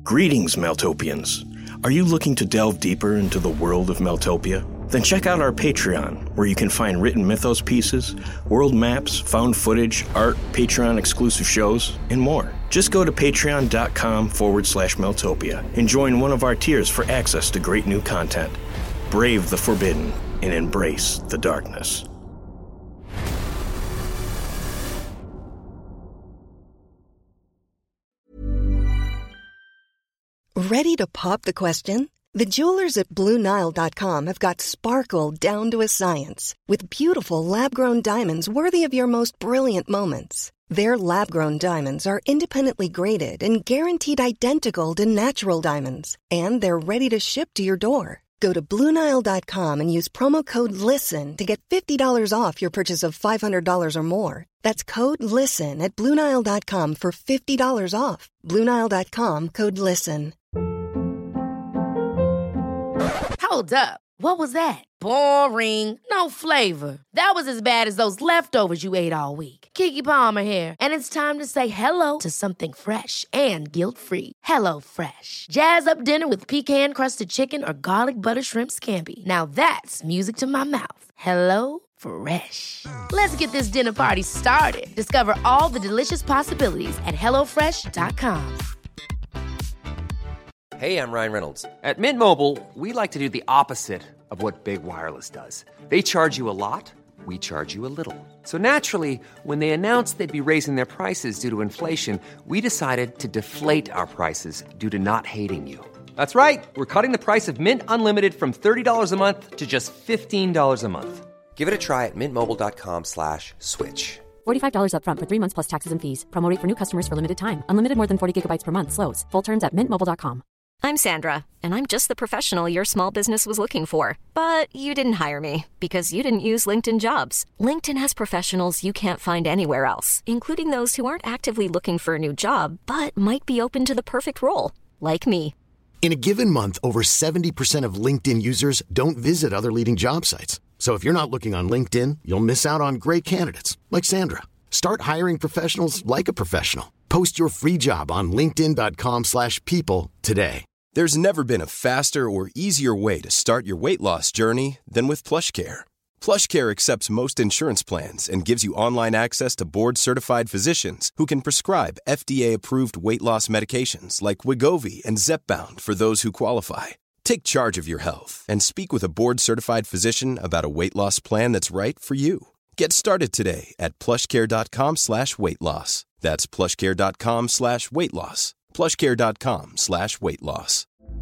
Greetings, Meltopians. Are you looking to delve deeper into the world of Meltopia? Then check out our Patreon, where you can find written mythos pieces, world maps, found footage, art, Patreon-exclusive shows, and more. Just go to patreon.com/Meltopia and join one of our tiers for access to great new content. Brave the forbidden and embrace the darkness. Ready to pop the question? The jewelers at BlueNile.com have got sparkle down to a science with beautiful lab-grown diamonds worthy of your most brilliant moments. Their lab-grown diamonds are independently graded and guaranteed identical to natural diamonds, and they're ready to ship to your door. Go to BlueNile.com and use promo code LISTEN to get $50 off your purchase of $500 or more. That's code LISTEN at BlueNile.com for $50 off. BlueNile.com, code LISTEN. Hold up. What was that? Boring. No flavor. That was as bad as those leftovers you ate all week. Keke Palmer here, and it's time to say hello to something fresh and guilt-free. Hello Fresh. Jazz up dinner with pecan-crusted chicken or garlic butter shrimp scampi. Now that's music to my mouth. Hello Fresh. Let's get this dinner party started. Discover all the delicious possibilities at HelloFresh.com. Hey, I'm Ryan Reynolds. At Mint Mobile, we like to do the opposite of what Big Wireless does. They charge you a lot, we charge you a little. So naturally, when they announced they'd be raising their prices due to inflation, we decided to deflate our prices due to not hating you. That's right. We're cutting the price of Mint Unlimited from $30 a month to just $15 a month. Give it a try at mintmobile.com/switch. $45 up front for 3 months plus taxes and fees. Promo rate for new customers for limited time. Unlimited more than 40 gigabytes per month. Slows full terms at mintmobile.com. I'm Sandra, and I'm just the professional your small business was looking for. But you didn't hire me because you didn't use LinkedIn Jobs. LinkedIn has professionals you can't find anywhere else, including those who aren't actively looking for a new job, but might be open to the perfect role, like me. In a given month, over 70% of LinkedIn users don't visit other leading job sites. So if you're not looking on LinkedIn, you'll miss out on great candidates like Sandra. Start hiring professionals like a professional. Post your free job on linkedin.com/people today. There's never been a faster or easier way to start your weight loss journey than with PlushCare. PlushCare accepts most insurance plans and gives you online access to board-certified physicians who can prescribe FDA-approved weight loss medications like Wegovy and Zepbound for those who qualify. Take charge of your health and speak with a board-certified physician about a weight loss plan that's right for you. Get started today at plushcare.com/weight loss. That's plushcare.com/weight loss. plushcare.com/weight loss.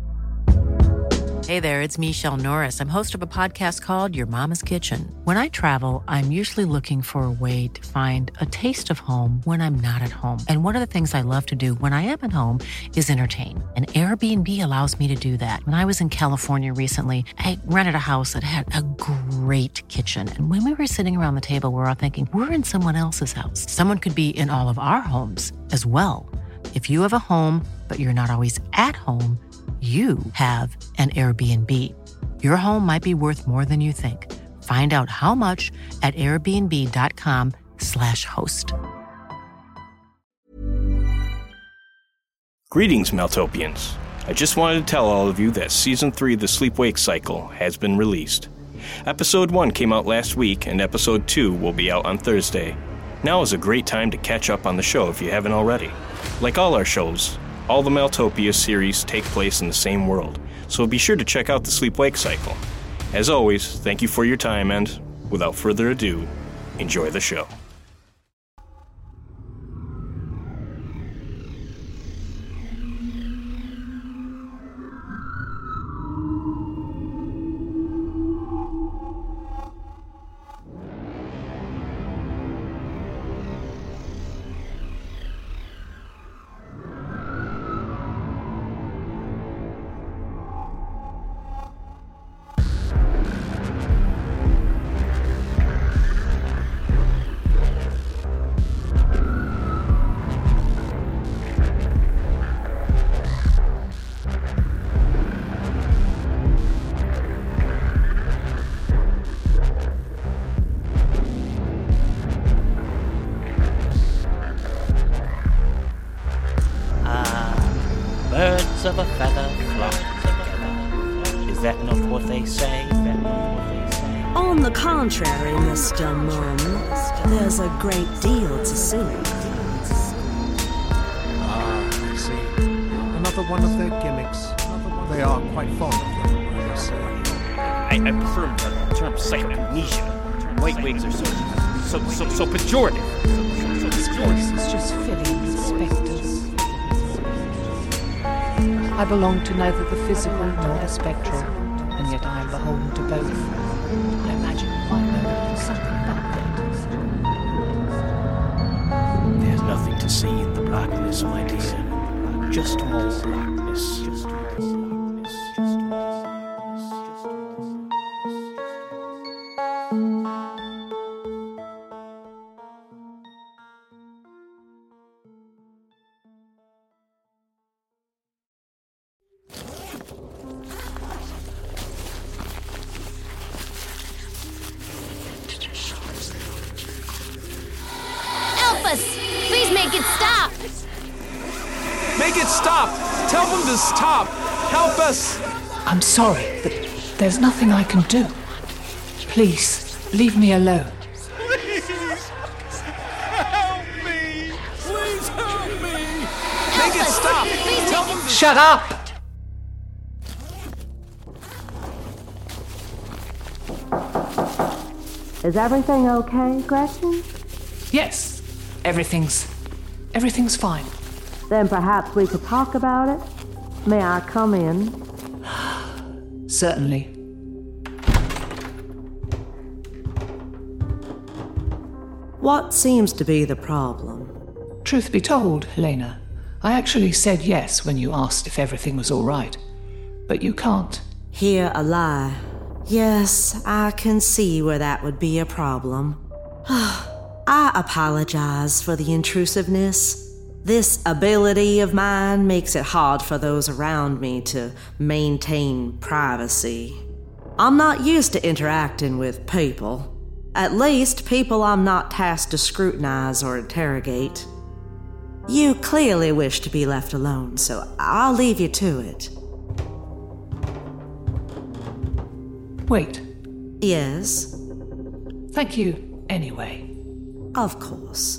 Hey there, it's Michelle Norris. I'm host of a podcast called Your Mama's Kitchen. When I travel, I'm usually looking for a way to find a taste of home when I'm not at home. And one of the things I love to do when I am at home is entertain. And Airbnb allows me to do that. When I was in California recently, I rented a house that had a great kitchen. And when we were sitting around the table, we were all thinking, we're in someone else's house. Someone could be in all of our homes as well. If you have a home, but you're not always at home, you have an Airbnb. Your home might be worth more than you think. Find out how much at airbnb.com/host. Greetings, Meltopians. I just wanted to tell all of you that Season 3 of the Sleep-Wake Cycle has been released. Episode 1 came out last week, and Episode 2 will be out on Thursday. Now is a great time to catch up on the show if you haven't already. Like all our shows, all the Meltopia series take place in the same world, so be sure to check out the Sleep-Wake Cycle. As always, thank you for your time, and without further ado, enjoy the show. Birds of a feather flock together. Is that not what they say? On the contrary, Mr. Mum, there's a great deal to see. I see. Another one of their gimmicks. They are quite fond of them, I say. I prefer the term psychoamnesia. White wigs are so pejorative. This place is just filling with spectres. I belong to neither the physical nor the spectral, and yet I am beholden to both. I imagine you might know something about that. There's nothing to see in the blackness, my dear. Just more blackness. Please make it stop! Make it stop! Tell them to stop! Help us! I'm sorry, but there's nothing I can do. Please, leave me alone. Please! Help me! Please help me! Make it stop! Tell them to... Shut up! Is everything okay, Gretchen? Yes, everything's fine. Then perhaps we could talk about it? May I come in? Certainly. What seems to be the problem? Truth be told, Helena, I actually said yes when you asked if everything was all right. But you can't. Hear a lie. Yes, I can see where that would be a problem. I apologize for the intrusiveness. This ability of mine makes it hard for those around me to maintain privacy. I'm not used to interacting with people. At least, people I'm not tasked to scrutinize or interrogate. You clearly wish to be left alone, so I'll leave you to it. Wait. Yes? Thank you, anyway. Of course.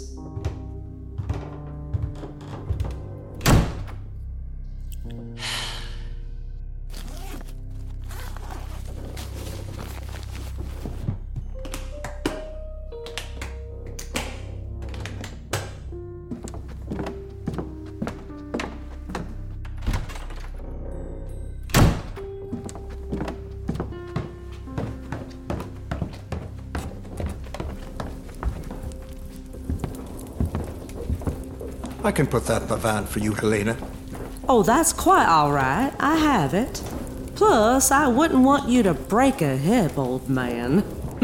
I can put that in the van for you, Helena. Oh, that's quite all right. I have it. Plus, I wouldn't want you to break a hip, old man.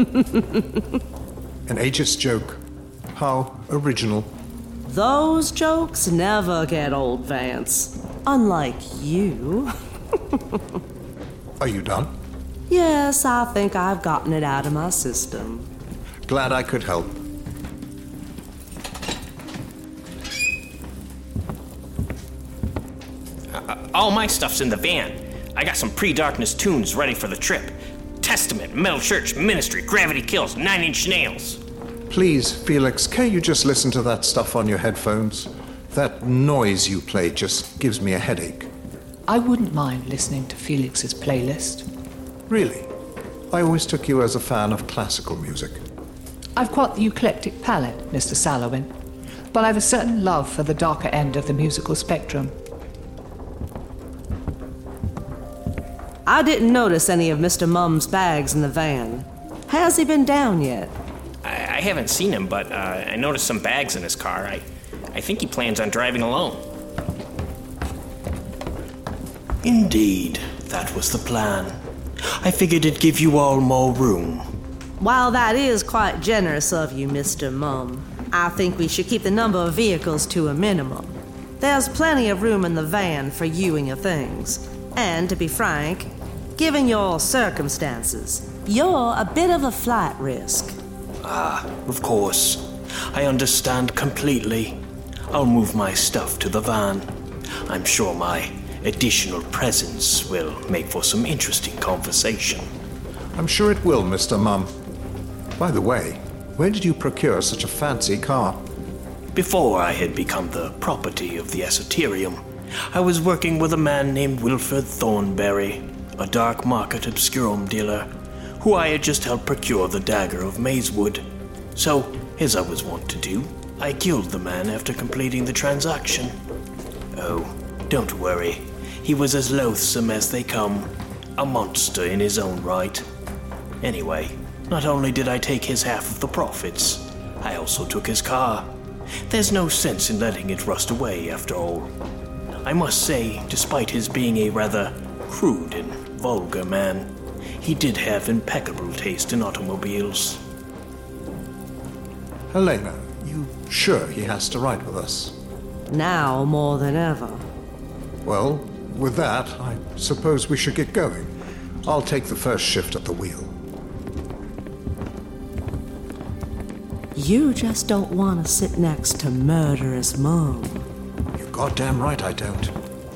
An ageist joke. How original. Those jokes never get old, Vance. Unlike you. Are you done? Yes, I think I've gotten it out of my system. Glad I could help. All my stuff's in the van. I got some pre-darkness tunes ready for the trip. Testament, Metal Church, Ministry, Gravity Kills, 9 Inch Nails. Please, Felix, can't you just listen to that stuff on your headphones? That noise you play just gives me a headache. I wouldn't mind listening to Felix's playlist. Really? I always took you as a fan of classical music. I've quite the eclectic palette, Mr. Salowin, but I've a certain love for the darker end of the musical spectrum. I didn't notice any of Mr. Mum's bags in the van. Has he been down yet? I haven't seen him, but I noticed some bags in his car. I think he plans on driving alone. Indeed, that was the plan. I figured it'd give you all more room. While that is quite generous of you, Mr. Mum, I think we should keep the number of vehicles to a minimum. There's plenty of room in the van for you and your things. And to be frank, given your circumstances, you're a bit of a flight risk. Ah, of course. I understand completely. I'll move my stuff to the van. I'm sure my additional presence will make for some interesting conversation. I'm sure it will, Mr. Mum. By the way, where did you procure such a fancy car? Before I had become the property of the Esoterium, I was working with a man named Wilfred Thornberry, a dark market obscurum dealer, who I had just helped procure the dagger of Mazewood. So, as I was wont to do, I killed the man after completing the transaction. Oh, don't worry. He was as loathsome as they come, a monster in his own right. Anyway, not only did I take his half of the profits, I also took his car. There's no sense in letting it rust away, after all. I must say, despite his being a rather crude and vulgar man, he did have impeccable taste in automobiles. Helena, you sure he has to ride with us? Now more than ever. Well, with that, I suppose we should get going. I'll take the first shift at the wheel. You just don't want to sit next to murderous Mum. You're goddamn right I don't.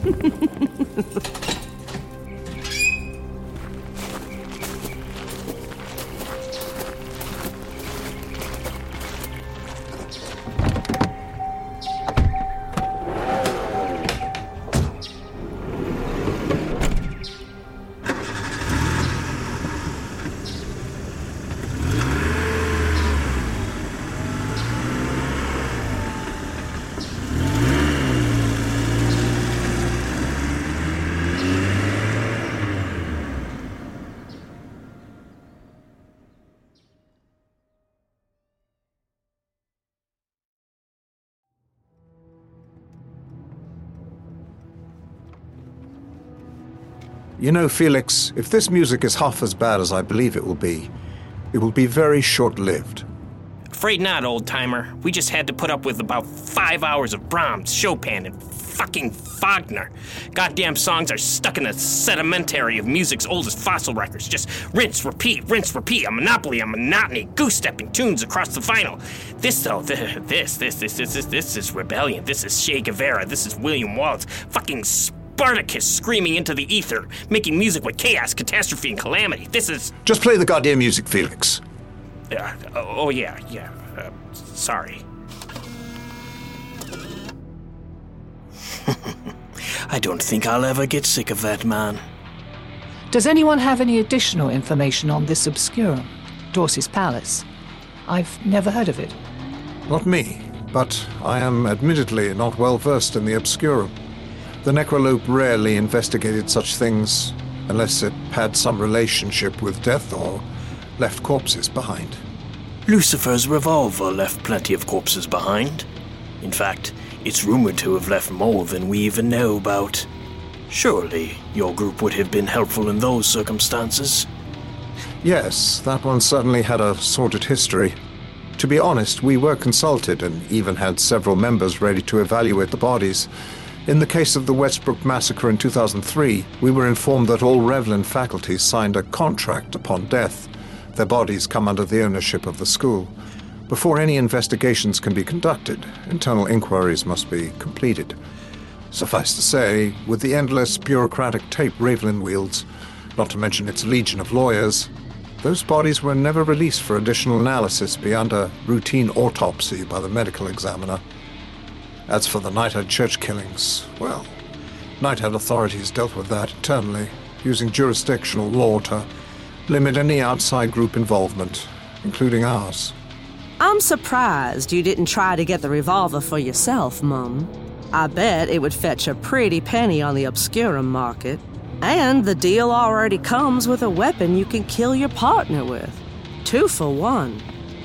You know, Felix, if this music is half as bad as I believe it will be very short-lived. Afraid not, old-timer. We just had to put up with about 5 hours of Brahms, Chopin, and fucking Wagner. Goddamn songs are stuck in a sedimentary of music's oldest fossil records. Just rinse, repeat, a monopoly on monotony, goose-stepping tunes across the vinyl. This, though, this is rebellion. This is Che Guevara. This is William Wallace. Fucking Spartacus screaming into the ether, making music with chaos, catastrophe, and calamity. This is... Just play the goddamn music, Felix. Sorry. I don't think I'll ever get sick of that man. Does anyone have any additional information on this obscurum, Dorsey's Palace? I've never heard of it. Not me, but I am admittedly not well versed in the obscurum. The Necrolope rarely investigated such things, unless it had some relationship with death or left corpses behind. Lucifer's revolver left plenty of corpses behind. In fact, it's rumored to have left more than we even know about. Surely, your group would have been helpful in those circumstances. Yes, that one certainly had a sordid history. To be honest, we were consulted and even had several members ready to evaluate the bodies. In the case of the Westbrook massacre in 2003, we were informed that all Revlin faculty signed a contract upon death. Their bodies come under the ownership of the school. Before any investigations can be conducted, internal inquiries must be completed. Suffice to say, with the endless bureaucratic tape Revlin wields, not to mention its legion of lawyers, those bodies were never released for additional analysis beyond a routine autopsy by the medical examiner. As for the Knighthead church killings, well, Knighthead authorities dealt with that internally, using jurisdictional law to limit any outside group involvement, including ours. I'm surprised you didn't try to get the revolver for yourself, Mum. I bet it would fetch a pretty penny on the obscurum market. And the deal already comes with a weapon you can kill your partner with. 2 for 1.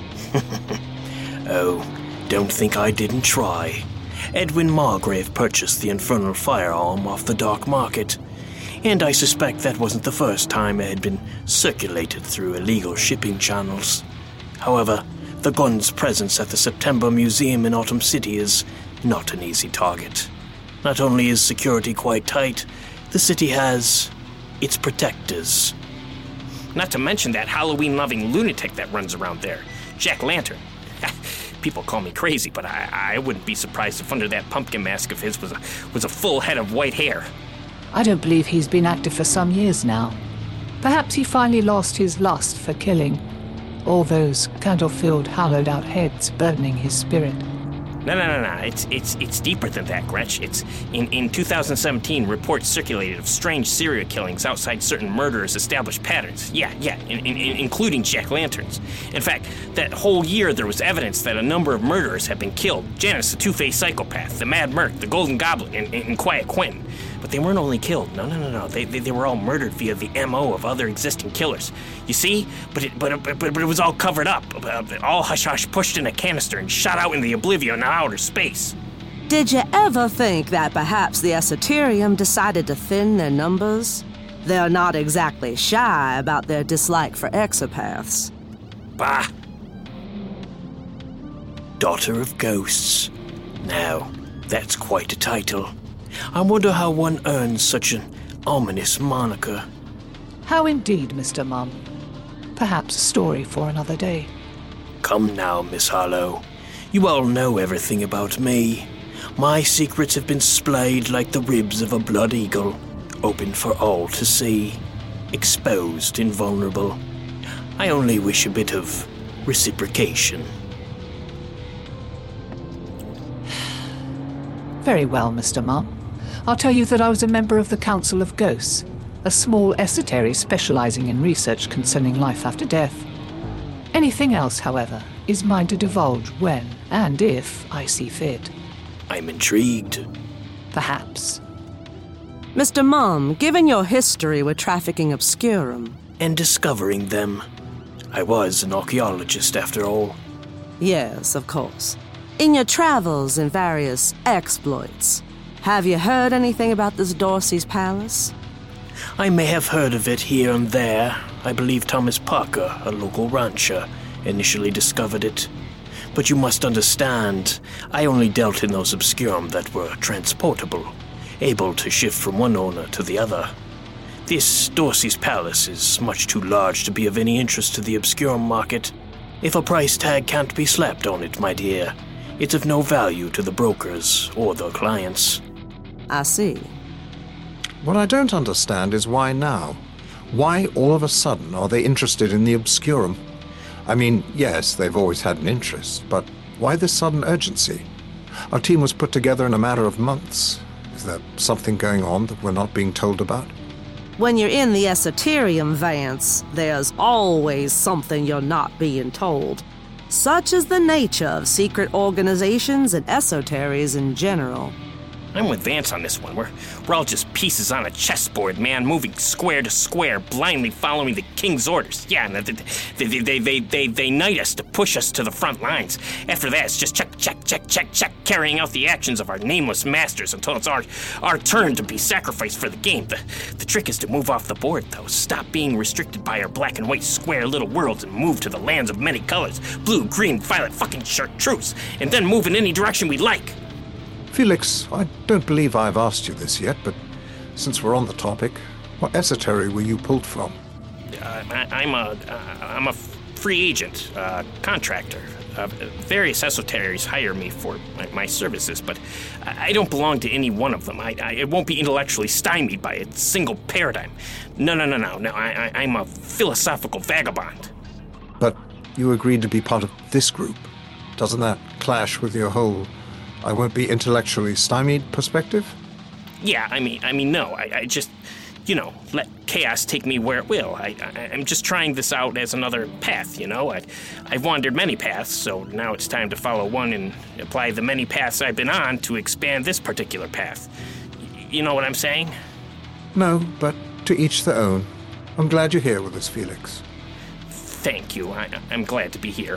Oh, don't think I didn't try. Edwin Margrave purchased the infernal firearm off the dark market, and I suspect that wasn't the first time it had been circulated through illegal shipping channels. However, the gun's presence at the September Museum in Autumn City is not an easy target. Not only is security quite tight, the city has its protectors. Not to mention that Halloween-loving lunatic that runs around there, Jack Lantern. People call me crazy, but I wouldn't be surprised if under that pumpkin mask of his was a full head of white hair. I don't believe he's been active for some years now. Perhaps he finally lost his lust for killing. All those candle-filled, hollowed-out heads burdening his spirit. No. It's deeper than that, Gretch. It's in 2017, reports circulated of strange serial killings outside certain murderers' established patterns. Yeah, including jack-lanterns. In fact, that whole year there was evidence that a number of murderers had been killed. Janus, the two-faced psychopath, the Mad Merc, the Golden Goblin, and Quiet Quentin. But they weren't only killed. No. They were all murdered via the M.O. of other existing killers. You see? But it was all covered up. All hush-hush pushed in a canister and shot out in the oblivion of outer space. Did you ever think that perhaps the Esoterium decided to thin their numbers? They're not exactly shy about their dislike for exopaths. Bah! Daughter of Ghosts. Now, that's quite a title. I wonder how one earns such an ominous moniker. How indeed, Mr. Mum. Perhaps a story for another day. Come now, Miss Harlow. You all know everything about me. My secrets have been splayed like the ribs of a blood eagle, open for all to see, exposed and vulnerable. I only wish a bit of reciprocation. Very well, Mr. Mum. I'll tell you that I was a member of the Council of Ghosts, a small esotery specializing in research concerning life after death. Anything else, however, is mine to divulge when and if I see fit. I'm intrigued. Perhaps. Mr. Mum, given your history with trafficking obscurum... And discovering them. I was an archaeologist, after all. Yes, of course. In your travels and various exploits, have you heard anything about this Dorsey's Palace? I may have heard of it here and there. I believe Thomas Parker, a local rancher, initially discovered it. But you must understand, I only dealt in those obscurum that were transportable, able to shift from one owner to the other. This Dorsey's Palace is much too large to be of any interest to the obscurum market. If a price tag can't be slapped on it, my dear, it's of no value to the brokers or their clients. I see. What I don't understand is why now? Why all of a sudden are they interested in the obscurum? I mean, yes, they've always had an interest, but why this sudden urgency? Our team was put together in a matter of months. Is there something going on that we're not being told about? When you're in the Esoterium, Vance, there's always something you're not being told. Such is the nature of secret organizations and esoteries in general. I'm with Vance on this one. We're all just pieces on a chessboard, man, moving square to square, blindly following the king's orders. Yeah, and they knight us to push us to the front lines. After that, it's just check, carrying out the actions of our nameless masters until it's our turn to be sacrificed for the game. The trick is to move off the board, though. Stop being restricted by our black and white square little worlds and move to the lands of many colors. Blue, green, violet, fucking chartreuse. And then move in any direction we like. Felix, I don't believe I've asked you this yet, but since we're on the topic, what esotery were you pulled from? I'm a free agent, contractor. Various esoteries hire me for my services, but I don't belong to any one of them. I won't be intellectually stymied by a single paradigm. No, I'm a philosophical vagabond. But you agreed to be part of this group. Doesn't that clash with your whole I won't be intellectually stymied perspective? Yeah, I mean, no. I just, let chaos take me where it will. I'm just trying this out as another path, I've wandered many paths, so now it's time to follow one and apply the many paths I've been on to expand this particular path. You know what I'm saying? No, but to each their own. I'm glad you're here with us, Felix. Thank you. I'm glad to be here.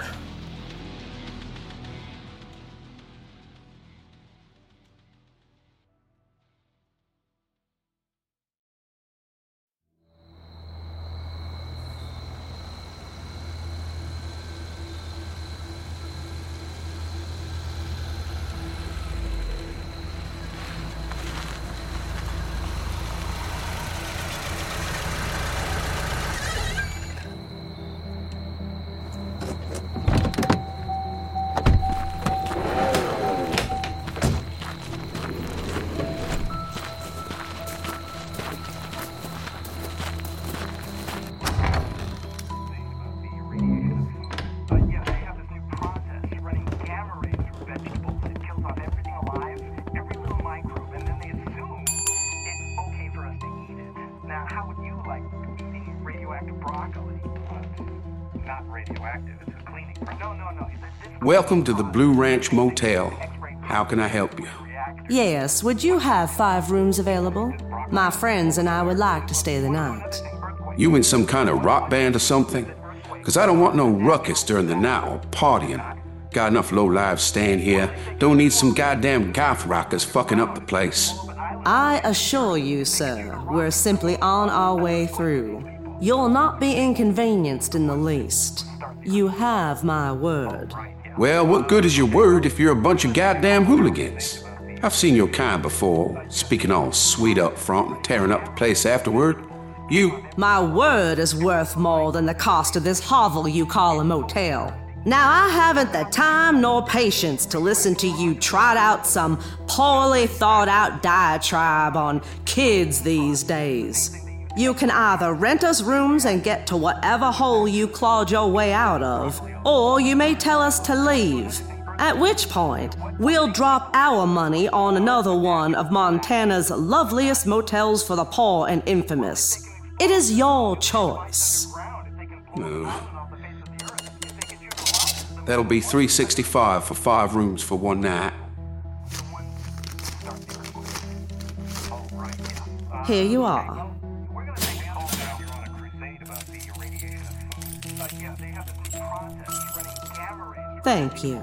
How would you like eating radioactive broccoli? Not radioactive, it's a cleaning. No. Welcome to the Blue Ranch Motel. How can I help you? Yes, would you have 5 rooms available? My friends and I would like to stay the night. You in some kind of rock band or something? Because I don't want no ruckus during the night or partying. Got enough low-lives staying here. Don't need some goddamn goth rockers fucking up the place. I assure you, sir, we're simply on our way through. You'll not be inconvenienced in the least. You have my word. Well, what good is your word if you're a bunch of goddamn hooligans? I've seen your kind before, speaking all sweet up front and tearing up the place afterward. My word is worth more than the cost of this hovel you call a motel. Now, I haven't the time nor patience to listen to you trot out some poorly thought out diatribe on kids these days. You can either rent us rooms and get to whatever hole you clawed your way out of, or you may tell us to leave. At which point, we'll drop our money on another one of Montana's loveliest motels for the poor and infamous. It is your choice. That'll be $365 for 5 rooms for one night. Here you are. Thank you.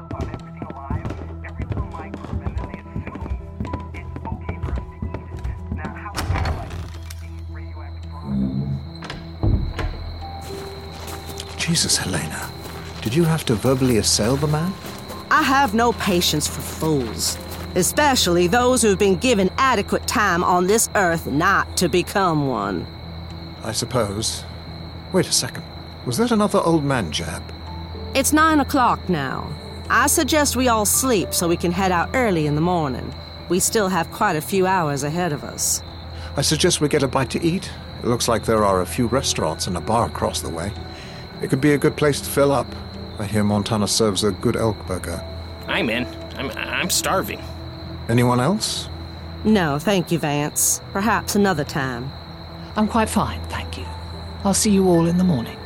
Jesus, Helena. Did you have to verbally assail the man? I have no patience for fools, especially those who've been given adequate time on this earth not to become one. I suppose. Wait a second. Was that another old man jab? It's 9 o'clock now. I suggest we all sleep so we can head out early in the morning. We still have quite a few hours ahead of us. I suggest we get a bite to eat. It looks like there are a few restaurants and a bar across the way. It could be a good place to fill up. I hear Montana serves a good elk burger. I'm in. I'm starving. Anyone else? No, thank you, Vance. Perhaps another time. I'm quite fine, thank you. I'll see you all in the morning.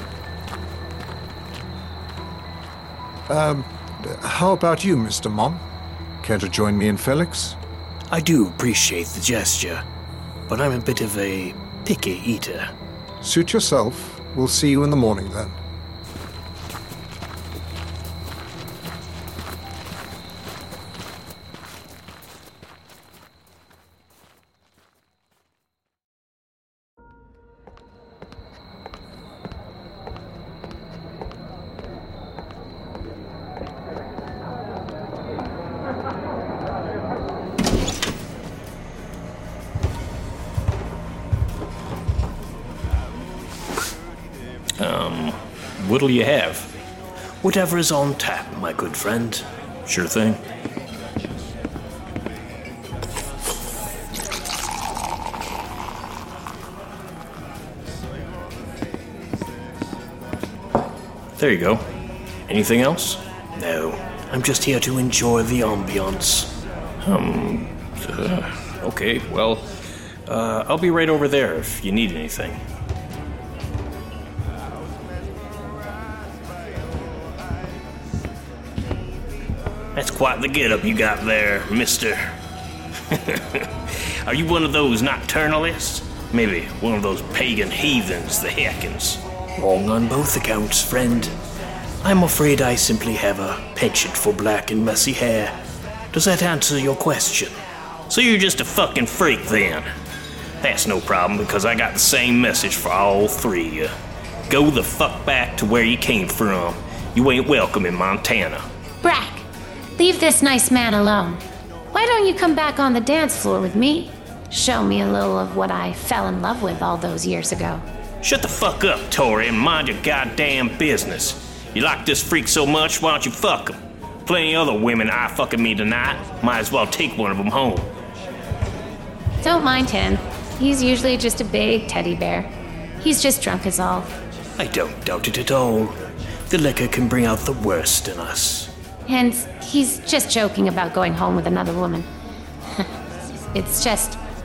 How about you, Mr. Mom? Care to join me and Felix? I do appreciate the gesture, but I'm a bit of a picky eater. Suit yourself. We'll see you in the morning, then. What'll you have? Whatever is on tap, my good friend. Sure thing. There you go. Anything else? No, I'm just here to enjoy the ambiance. Okay, well, I'll be right over there if you need anything. That's quite the get-up you got there, mister. Are you one of those nocturnalists? Maybe one of those pagan heathens, the Heckins? Wrong on both accounts, friend. I'm afraid I simply have a penchant for black and messy hair. Does that answer your question? So you're just a fucking freak, then? That's no problem, because I got the same message for all 3 of you. Go the fuck back to where you came from. You ain't welcome in Montana. Brack, leave this nice man alone. Why don't you come back on the dance floor with me? Show me a little of what I fell in love with all those years ago. Shut the fuck up, Tori, and mind your goddamn business. You like this freak so much, why don't you fuck him? Plenty other women eye fucking me tonight. Might as well take one of them home. Don't mind him. He's usually just a big teddy bear. He's just drunk is all. I don't doubt it at all. The liquor can bring out the worst in us. And he's just joking about going home with another woman. It's just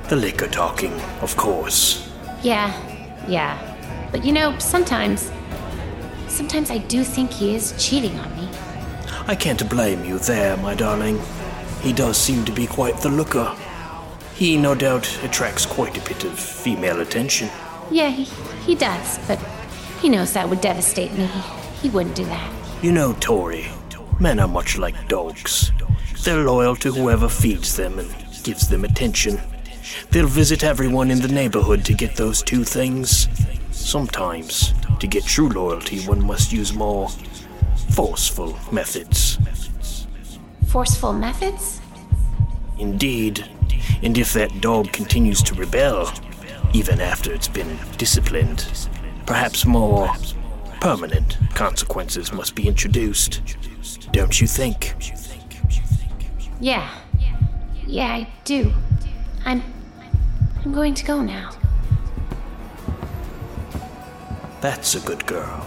The liquor talking, of course. Yeah. But you know, sometimes I do think he is cheating on me. I can't blame you there, my darling. He does seem to be quite the looker. He no doubt attracts quite a bit of female attention. Yeah, he does, but he knows that would devastate me. He wouldn't do that. You know, Tori, men are much like dogs. They're loyal to whoever feeds them and gives them attention. They'll visit everyone in the neighborhood to get those two things. Sometimes, to get true loyalty, one must use more forceful methods. Forceful methods? Indeed. And if that dog continues to rebel, even after it's been disciplined, perhaps more permanent consequences must be introduced. Don't you think? Yeah, I do. I'm going to go now. That's a good girl.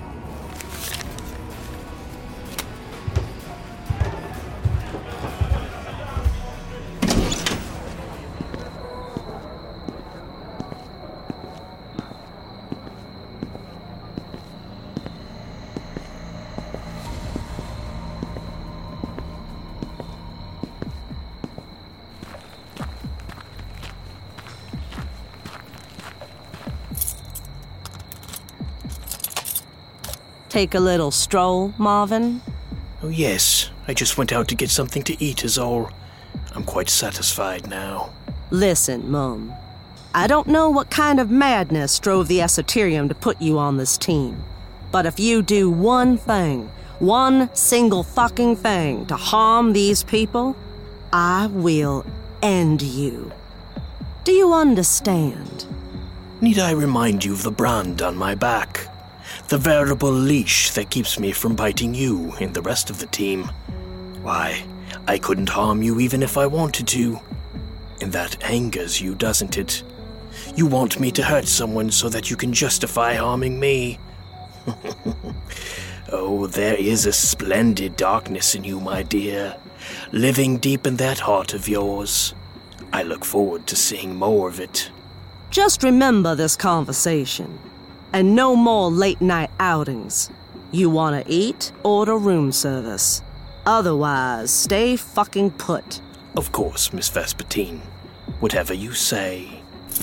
Take a little stroll, Marvin? Oh, yes. I just went out to get something to eat is all. I'm quite satisfied now. Listen, Mum. I don't know what kind of madness drove the Esoterium to put you on this team. But if you do one thing, one single fucking thing to harm these people, I will end you. Do you understand? Need I remind you of the brand on my back? The veritable leash that keeps me from biting you and the rest of the team. Why, I couldn't harm you even if I wanted to. And that angers you, doesn't it? You want me to hurt someone so that you can justify harming me. Oh, there is a splendid darkness in you, my dear, living deep in that heart of yours. I look forward to seeing more of it. Just remember this conversation. And no more late-night outings. You want to eat? Order room service. Otherwise, stay fucking put. Of course, Miss Vespertine. Whatever you say.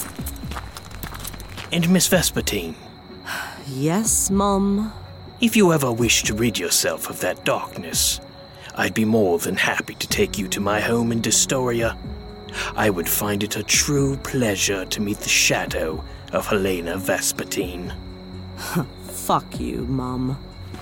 And Miss Vespertine. Yes, Mum? If you ever wish to rid yourself of that darkness, I'd be more than happy to take you to my home in Destoria. I would find it a true pleasure to meet the shadow of Helena Vespertine. Fuck you, Mum.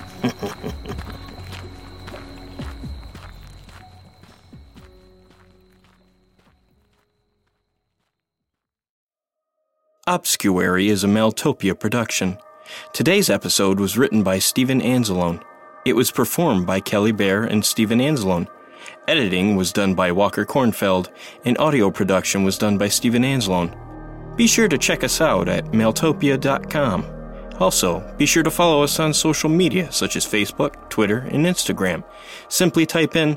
Obscuary is a Maeltopia production. Today's episode was written by Stephen Anzalone. It was performed by Kelly Bear and Stephen Anzalone. Editing was done by Walker Kornfeld, and audio production was done by Stephen Anzalone. Be sure to check us out at maeltopia.com. Also, be sure to follow us on social media such as Facebook, Twitter, and Instagram. Simply type in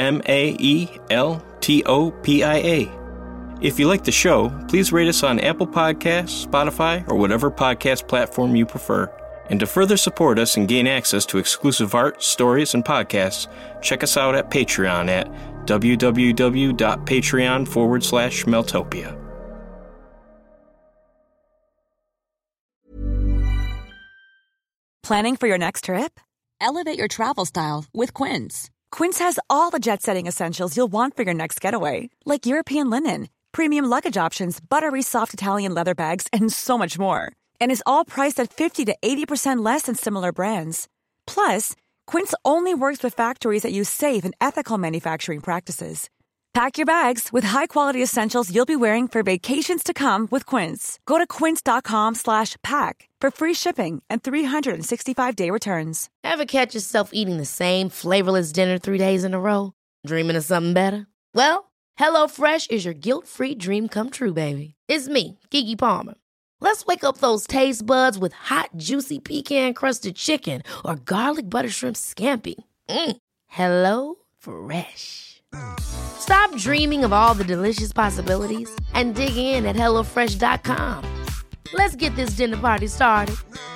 MAELTOPIA. If you like the show, please rate us on Apple Podcasts, Spotify, or whatever podcast platform you prefer. And to further support us and gain access to exclusive art, stories, and podcasts, check us out at Patreon at www.patreon.com/Maeltopia. Planning for your next trip? Elevate your travel style with Quince. Quince has all the jet-setting essentials you'll want for your next getaway, like European linen, premium luggage options, buttery soft Italian leather bags, and so much more. And is all priced at 50 to 80% less than similar brands. Plus, Quince only works with factories that use safe and ethical manufacturing practices. Pack your bags with high-quality essentials you'll be wearing for vacations to come with Quince. Go to quince.com/pack for free shipping and 365-day returns. Ever catch yourself eating the same flavorless dinner 3 days in a row? Dreaming of something better? Well, HelloFresh is your guilt-free dream come true, baby. It's me, Keke Palmer. Let's wake up those taste buds with hot, juicy pecan-crusted chicken or garlic butter shrimp scampi. Hello Fresh. Stop dreaming of all the delicious possibilities and dig in at HelloFresh.com. Let's get this dinner party started.